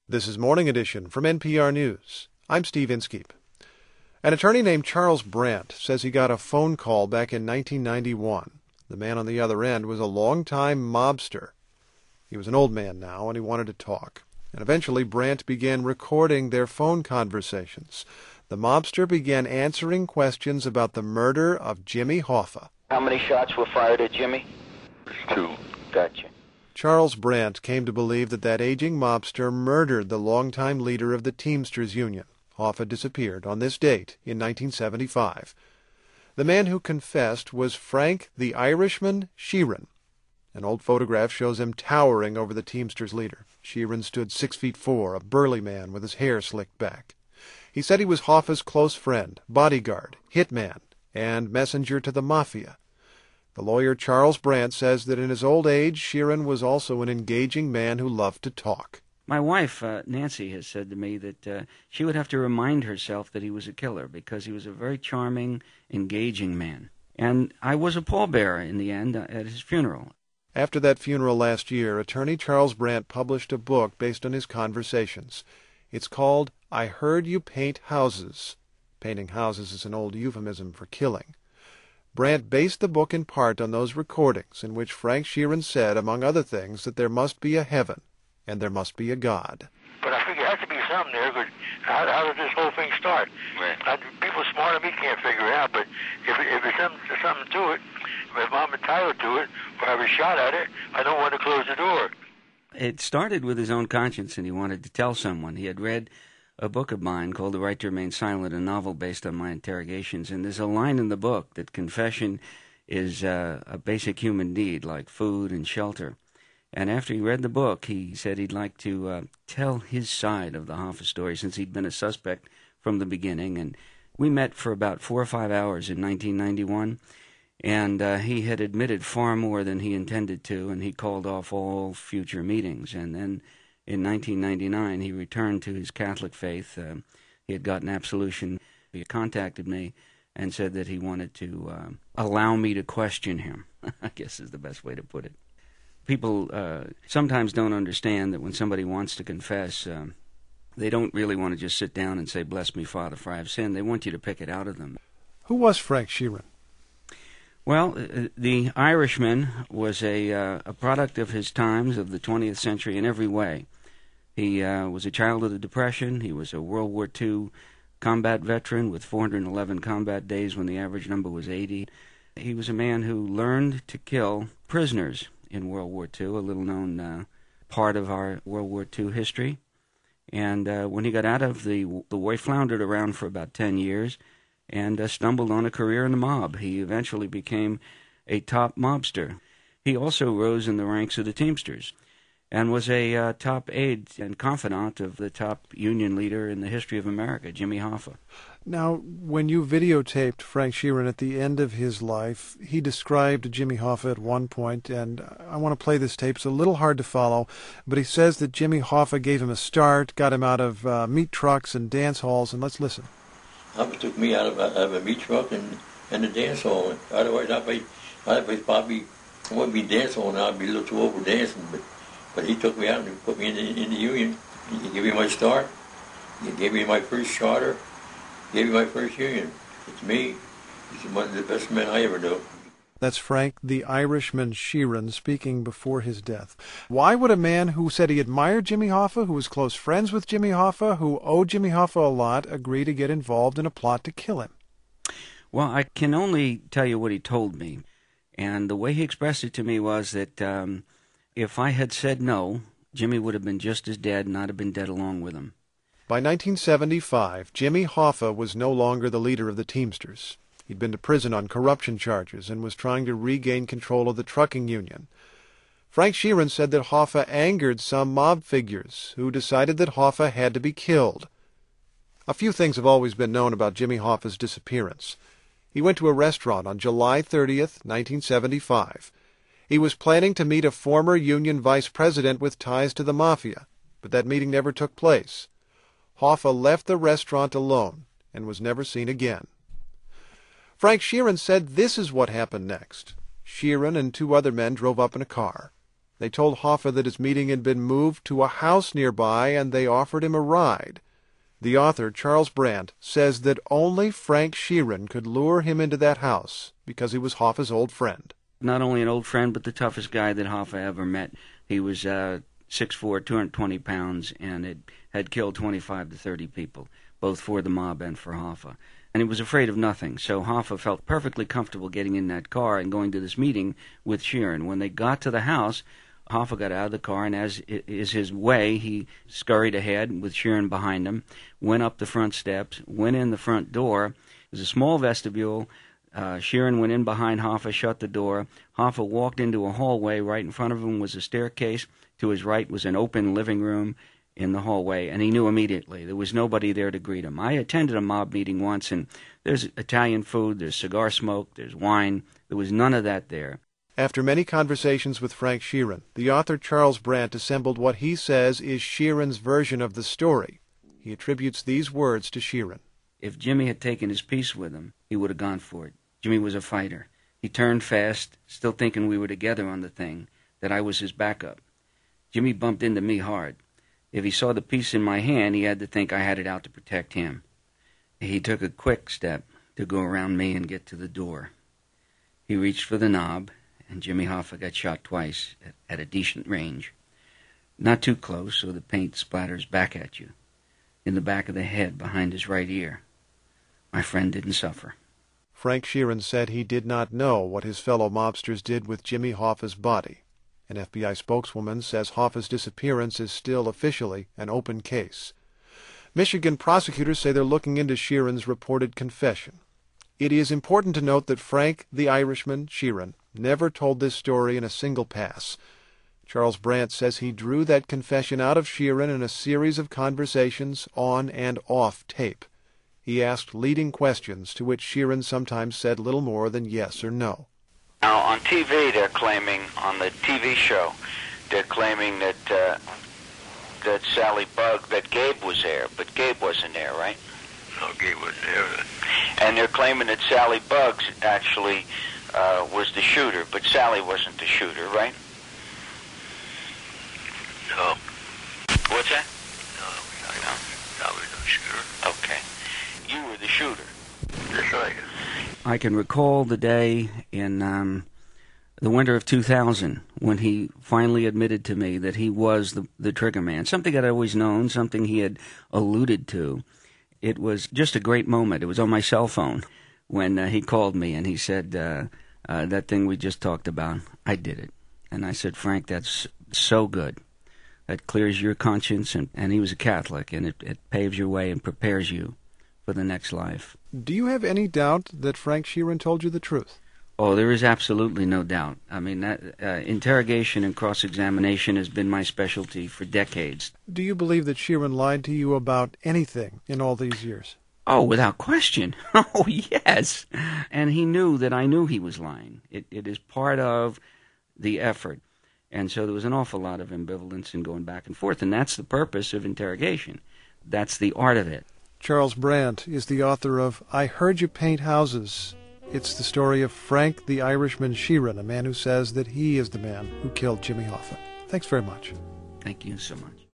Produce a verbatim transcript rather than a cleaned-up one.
This is Morning Edition from N P R News. I'm Steve Inskeep. An attorney named Charles Brandt says he got a phone call back in nineteen ninety-one. The man on the other end was a longtime mobster. He was an old man now, and he wanted to talk. And eventually Brandt began recording their phone conversations. The mobster began answering questions about the murder of Jimmy Hoffa. How many shots were fired at Jimmy? Two. Gotcha. Charles Brandt came to believe that that aging mobster murdered the longtime leader of the Teamsters Union. Hoffa disappeared on this date in nineteen seventy-five. The man who confessed was Frank the Irishman Sheeran. An old photograph shows him towering over the Teamsters leader. Sheeran stood six feet four, a burly man with his hair slicked back. He said he was Hoffa's close friend, bodyguard, hitman, and messenger to the mafia. The lawyer Charles Brandt says that in his old age, Sheeran was also an engaging man who loved to talk. My wife, uh, Nancy, has said to me that uh, she would have to remind herself that he was a killer because he was a very charming, engaging man. And I was a pallbearer in the end uh, at his funeral. After that funeral last year, attorney Charles Brandt published a book based on his conversations. It's called I Heard You Paint Houses. Painting houses is an old euphemism for killing. Brandt based the book in part on those recordings in which Frank Sheeran said, among other things, that there must be a heaven and there must be a God. But I think there has to be something there. But how, how did this whole thing start? Right. I, people smarter than me can't figure it out. But if, if there's something, there's something to it, if I'm entitled to it, or I have a shot at it, I don't want to close the door. It started with his own conscience, and he wanted to tell someone. He had read a book of mine called The Right to Remain Silent, a novel based on my interrogations. And there's a line in the book that confession is uh, a basic human need, like food and shelter. And after he read the book, he said he'd like to uh, tell his side of the Hoffa story, since he'd been a suspect from the beginning. And we met for about four or five hours in nineteen ninety-one, and uh, he had admitted far more than he intended to, and he called off all future meetings. And then in nineteen ninety-nine, he returned to his Catholic faith. Uh, he had gotten absolution. He contacted me and said that he wanted to uh, allow me to question him, I guess is the best way to put it. People uh, sometimes don't understand that when somebody wants to confess, um, they don't really want to just sit down and say, "Bless me, Father, for I have sinned." They want you to pick it out of them. Who was Frank Sheeran? Well, uh, the Irishman was a, uh, a product of his times, of the twentieth century in every way. He uh, was a child of the Depression. He was a World War Two combat veteran with four hundred eleven combat days when the average number was eighty. He was a man who learned to kill prisoners in World War Two, a little-known uh, part of our World War Two history. And uh, when he got out of the, the war, he floundered around for about ten years and uh, stumbled on a career in the mob. He eventually became a top mobster. He also rose in the ranks of the Teamsters and was a uh, top aide and confidant of the top union leader in the history of America, Jimmy Hoffa. Now, when you videotaped Frank Sheeran at the end of his life, he described Jimmy Hoffa at one point, and I want to play this tape. It's a little hard to follow, but he says that Jimmy Hoffa gave him a start, got him out of uh, meat trucks and dance halls, and let's listen. Hoffa took me out of, out of a meat truck and, and a dance hall. Otherwise, I'd be, I'd be probably, I wouldn't be dancing hall now, I'd be a little too over dancing, but But he took me out and put me in the, in the union. He gave me my start. He gave me my first charter. He gave me my first union. It's me. He's one of the best men I ever knew. That's Frank the Irishman Sheeran speaking before his death. Why would a man who said he admired Jimmy Hoffa, who was close friends with Jimmy Hoffa, who owed Jimmy Hoffa a lot, agree to get involved in a plot to kill him? Well, I can only tell you what he told me. And the way he expressed it to me was that Um, if I had said no, Jimmy would have been just as dead, and I'd have been dead along with him. By nineteen seventy-five, Jimmy Hoffa was no longer the leader of the Teamsters. He'd been to prison on corruption charges and was trying to regain control of the trucking union. Frank Sheeran said that Hoffa angered some mob figures who decided that Hoffa had to be killed. A few things have always been known about Jimmy Hoffa's disappearance. He went to a restaurant on July thirtieth, nineteen seventy-five. He was planning to meet a former Union vice president with ties to the mafia, but that meeting never took place. Hoffa left the restaurant alone and was never seen again. Frank Sheeran said this is what happened next. Sheeran and two other men drove up in a car. They told Hoffa that his meeting had been moved to a house nearby, and they offered him a ride. The author, Charles Brandt, says that only Frank Sheeran could lure him into that house because he was Hoffa's old friend. Not only an old friend, but the toughest guy that Hoffa ever met. He was uh, six foot four, two hundred twenty pounds, and it had killed twenty-five to thirty people, both for the mob and for Hoffa. And he was afraid of nothing, so Hoffa felt perfectly comfortable getting in that car and going to this meeting with Sheeran. When they got to the house, Hoffa got out of the car, and as is his way, he scurried ahead with Sheeran behind him, went up the front steps, went in the front door. It was a small vestibule. Uh, Sheeran went in behind Hoffa, shut the door. Hoffa walked into a hallway. Right in front of him was a staircase. To his right was an open living room in the hallway, and he knew immediately. There was nobody there to greet him. I attended a mob meeting once, and there's Italian food, there's cigar smoke, there's wine. There was none of that there. After many conversations with Frank Sheeran, the author Charles Brandt assembled what he says is Sheeran's version of the story. He attributes these words to Sheeran. If Jimmy had taken his piece with him, he would have gone for it. Jimmy was a fighter. He turned fast, still thinking we were together on the thing, that I was his backup. Jimmy bumped into me hard. If he saw the piece in my hand, he had to think I had it out to protect him. He took a quick step to go around me and get to the door. He reached for the knob, and Jimmy Hoffa got shot twice at, at a decent range. Not too close, so the paint splatters back at you. In the back of the head, behind his right ear. My friend didn't suffer. Frank Sheeran said he did not know what his fellow mobsters did with Jimmy Hoffa's body. An F B I spokeswoman says Hoffa's disappearance is still officially an open case. Michigan prosecutors say they're looking into Sheeran's reported confession. It is important to note that Frank the Irishman Sheeran never told this story in a single pass. Charles Brandt says he drew that confession out of Sheeran in a series of conversations on and off tape. He asked leading questions to which Sheeran sometimes said little more than yes or no. Now, on T V, they're claiming, on the T V show, they're claiming that uh, that Sally Bug, that Gabe was there, but Gabe wasn't there, right? No, Gabe wasn't there. And they're claiming that Sally Buggs actually uh, was the shooter, but Sally wasn't the shooter, right? No. What's that? No, I know. Sally was the shooter. Okay. You were the shooter. That's right. I can recall the day in um, the winter of two thousand when he finally admitted to me that he was the, the trigger man, something I'd always known, something he had alluded to. It was just a great moment. It was on my cell phone when uh, he called me and he said, uh, uh, that thing we just talked about, I did it. And I said, Frank, that's so good. That clears your conscience, and, and he was a Catholic, and it, it paves your way and prepares you for the next life. Do you have any doubt that Frank Sheeran told you the truth? Oh, there is absolutely no doubt. I mean, that, uh, interrogation and cross-examination has been my specialty for decades. Do you believe that Sheeran lied to you about anything in all these years? Oh, without question. Oh, yes. And he knew that I knew he was lying. It, it is part of the effort. And so there was an awful lot of ambivalence in going back and forth, and that's the purpose of interrogation. That's the art of it. Charles Brandt is the author of I Heard You Paint Houses. It's the story of Frank the Irishman Sheeran, a man who says that he is the man who killed Jimmy Hoffa. Thanks very much. Thank you so much.